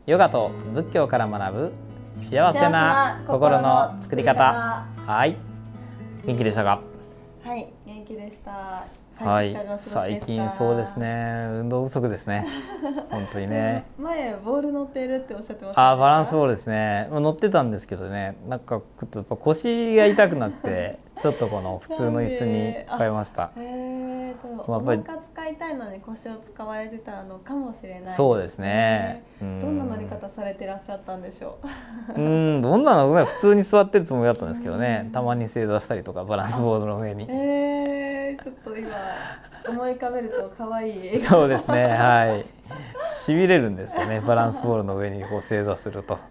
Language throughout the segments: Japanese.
ヨガと仏教から学ぶ幸せな心の作り方。はい、元気でしたか？ はい、元気でした。 最近そうですね、運動不足ですね。本当にね。 前ボール乗ってるっておっしゃってました。 バランスボールですね。乗ってたんですけどね、なんかちょっとやっぱ腰が痛くなってちょっとこの普通の椅子に変えました。 お腹使いたいのに腰を使われてたのかもしれないですね。 そうですね。 どんな乗り方されてらっしゃったんでしょう。 どんなのね、普通に座ってるつもりだったんですけどね、たまに正座したりとかバランスボールの上に。 ちょっと今思い浮かべると可愛い。 そうですね、はい。痺れるんですよね、バランスボールの上にこう正座すると。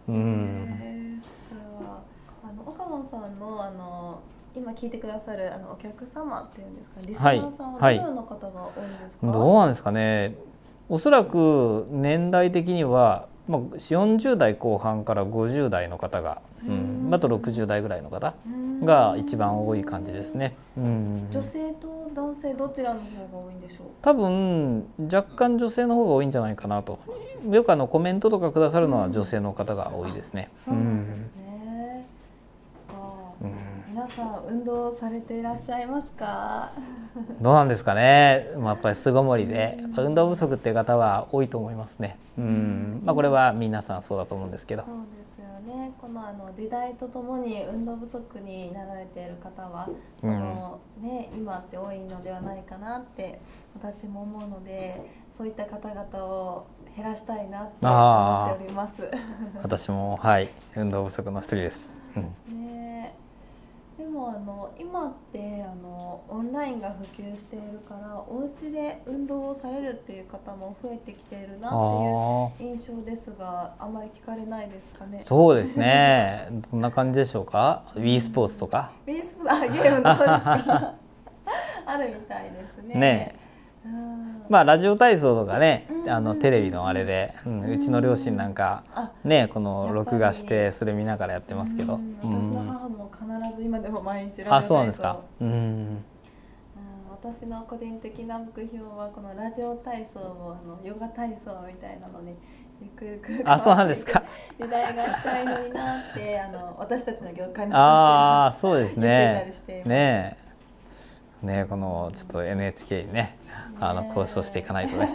岡本さんの今聞いてくださるお客様っていうんですか、リスナーさんはどのような方が多いんですか？ どうなんですかね。おそらく年代的には、40代後半から50代の方が、あと60代ぐらいの方が一番多い感じですね。 女性と男性どちらの方が多いんでしょう？ 多分若干女性の方が多いんじゃないかなと。よくコメントとかくださるのは女性の方が多いですね。 そうなんですね。そっか。皆さん運動されていらっしゃいますか？ どうなんですかね。やっぱり巣ごもりで運動不足っていう方は多いと思いますね。これは皆さんそうだと思うんですけど。 そうですよね。この時代とともに運動不足になられている方は今って多いのではないかなって私も思うので、そういった方々を減らしたいなって思っております。 私も運動不足の一人です。 でも今ってオンラインが普及しているからお家で運動をされるっていう方も増えてきているなっていう印象ですが、あんまり聞かれないですかね。 そうですね。どんな感じでしょうか。Wii スポーツとか。 Wii スポーツ、ゲームの方ですか。あるみたいですね。 ラジオ体操とかね、テレビのあれで、うちの両親なんかね、この録画してそれ見ながらやってますけど、 私の母も必ず今でも毎日ラジオ体操。 そうなんですか。 私の個人的な目標はこのラジオ体操をヨガ体操みたいなのにゆくゆく変わっていく時代が来たいのになって私たちの業界の人たちは言っていたりしています。 このちょっと NHK にね、交渉していかないとね。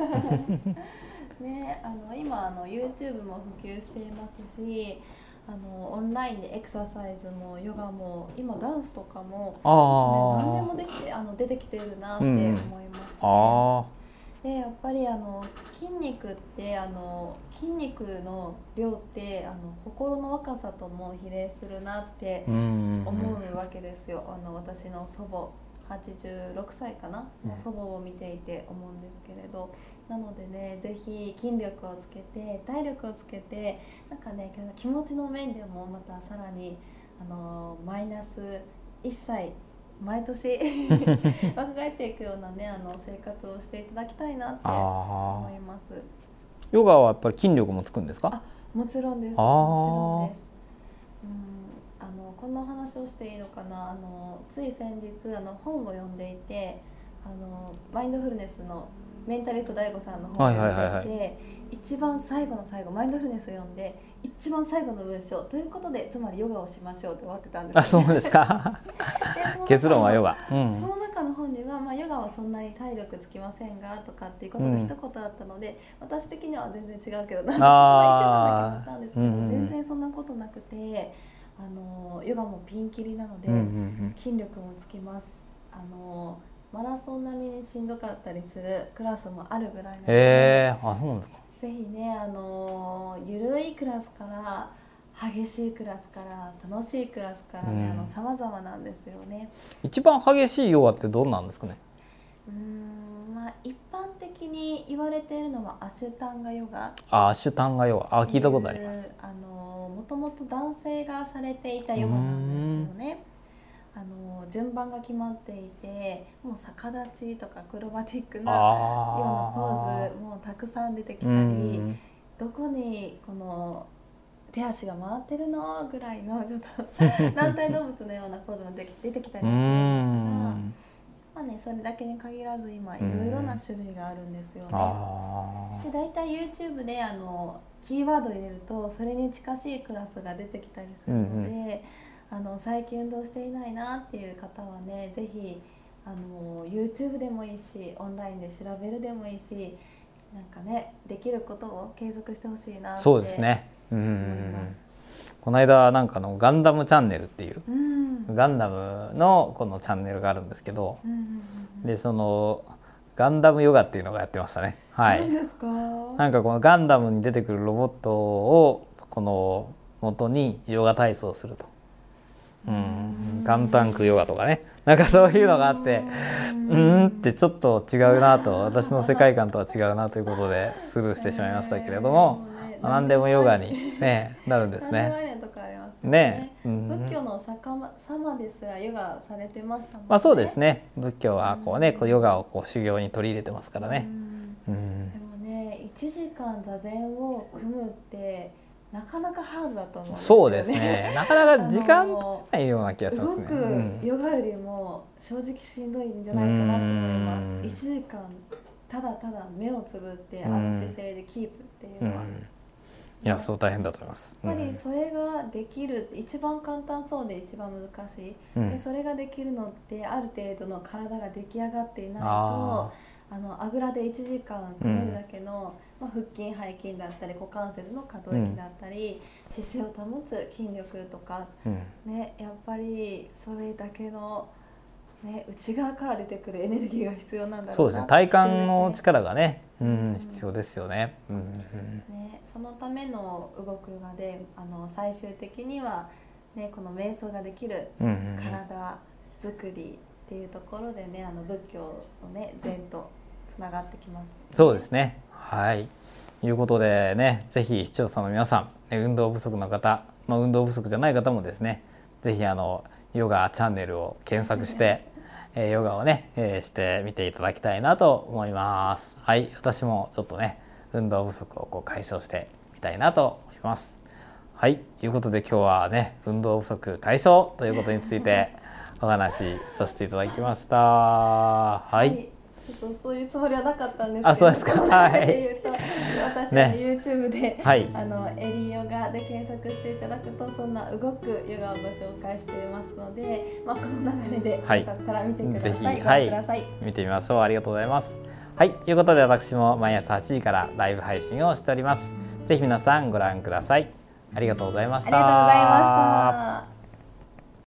今YouTube も普及していますし、オンラインでエクササイズもヨガも今ダンスとかも、何でも出てきてるなって思いますね。でやっぱり筋肉って筋肉の量って心の若さとも比例するなって思うわけですよ。私の祖母86歳かな、祖母を見ていて思うんですけれど、なのでね、ぜひ筋力をつけて体力をつけて、なんかね、気持ちの面でもまたさらにマイナス一切毎年若返っていくようなね生活をしていただきたいなって思います。 ヨガはやっぱり筋力もつくんですか？ もちろんです。もちろんです。こんな話をしていいのかな。つい先日本を読んでいて、マインドフルネスのメンタリスト DAIGO さんの本を読んでいて、一番最後の最後、マインドフルネスを読んで一番最後の文章ということで、つまりヨガをしましょうって終わってたんですよね。 そうですか。結論はヨガ。 その中の本には、ヨガはそんなに体力つきませんがとかっていうことが一言あったので、私的には全然違うけど、そこが一番だけ思ったんですけど、全然そんなことなくて、ヨガもピンキリなので筋力もつきます。マラソン並みにしんどかったりするクラスもあるぐらいなので、ぜひね、ゆるいクラスから激しいクラスから楽しいクラスからね、様々なんですよね。 一番激しいヨガってどんなんですかね？ 一般的に言われているのはアシュタンガヨガ。 アシュタンガヨガ、聞いたことあります。 もともと男性がされていたヨガなんですよね。順番が決まっていて、もう逆立ちとかアクロバティックなようなポーズもたくさん出てきたり、どこにこの手足が回ってるのぐらいのちょっと軟体動物のようなポーズも出てきたりするんですが、それだけに限らず今いろいろな種類があるんですよね。で、だいたい YouTube でキーワードを入れるとそれに近しいクラスが出てきたりするので、最近運動していないなっていう方はね、ぜひYouTube でもいいし、オンラインで調べるでもいいし、なんかね、できることを継続してほしいなって思います。そうですね。 この間なんかガンダムチャンネルっていう、ガンダムのこのチャンネルがあるんですけど、でそのガンダムヨガっていうのがやってましたね。はい。 何ですか？ なんかこのガンダムに出てくるロボットをこの元にヨガ体操をすると。ガンタンクヨガとかね、なんかそういうのがあって、ってちょっと違うなと、私の世界観とは違うなということでスルーしてしまいましたけれども、何でもヨガに、ね、なるんですね。 ね、仏教のお釈迦様ですらヨガされてましたもんね。 まあそうですね。仏教はこうね、こうヨガをこう修行に取り入れてますからね。 でもね、1時間座禅を組むってなかなかハードだと思うんですよね。 そうですね。なかなか時間取れないような気がしますね。 動くヨガよりも正直しんどいんじゃないかなと思います。1時間ただただ目をつぶって姿勢でキープっていうのは。 いや、そう大変だと思います。 やっぱりそれができるって一番簡単そうで一番難しい、でそれができるのってある程度の体が出来上がっていないとあぐらで1時間組めるだけの、腹筋背筋だったり股関節の可動域だったり、姿勢を保つ筋力とか、ね、やっぱりそれだけの、ね、内側から出てくるエネルギーが必要なんだろうな。 そうですね。体幹の力がね、必要ですよね。 ね、そのための動くヨガで最終的には、ね、この瞑想ができる体作りっていうところでね、仏教のね禅とつながってきます、ね。 そうですね。はい。ということでね、ぜひ視聴者の皆さん、運動不足の方、運動不足じゃない方もですね、ぜひヨガチャンネルを検索してヨガをね、してみていただきたいなと思います。はい、私もちょっとね運動不足をこう解消してみたいなと思います。はい、ということで今日はね運動不足解消ということについてお話しさせていただきました。はい。 ちょっとそういうつもりはなかったんですけど、 そうですか。はい。 私は YouTube で、エリヨガで検索していただくとそんな動くヨガをご紹介していますので、この流れでよかったら見てください。ぜひ、 見てみましょう。ありがとうございます。はい、ということで私も毎朝8時からライブ配信をしております。ぜひ皆さんご覧ください。ありがとうございました。 ありがとうございました。